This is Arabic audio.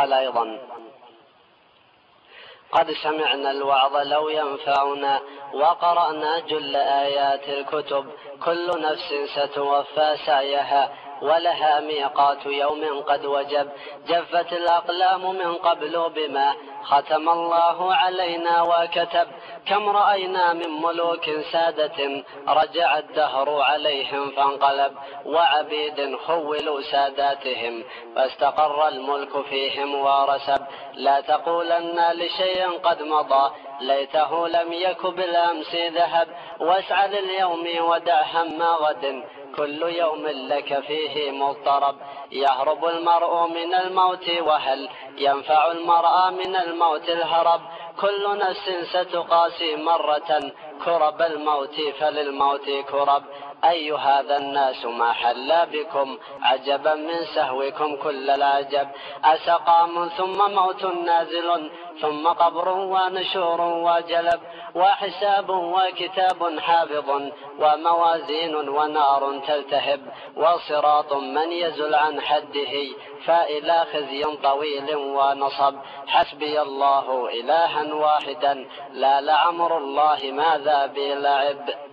قال أيضا: قد سمعنا الوعظ لو ينفعنا وقرأنا جل آيات الكتب، كل نفس ستوفى سعيها ولها ميقات يوم قد وجب، جفت الأقلام من قبل بما ختم الله علينا وكتب، كم رأينا من ملوك سادة رجع الدهر عليهم فانقلب، وعبيد خولوا ساداتهم فاستقر الملك فيهم ورسب، لا تقولن لشيء قد مضى ليته لم يك بالأمس ذهب، واسع لليوم ودع هم غد كل يوم لك فيه مضطرب، يهرب المرء من الموت وهل ينفع المرء من الموت الهرب، كل نفس ستقاسي مرة كرب الموت فللموت كرب، أي هذا الناس ما حل بكم عجبا من سهوكم كل العجب، أسقام ثم موت نازل ثم قبر ونشور وجلب، وحساب وكتاب حافظ وموازين ونار تلتهب، وصراط من يزل عن حده فإلى خزي طويل ونصب، حسبي الله إلها واحدا لا لعمر الله ماذا بلعب.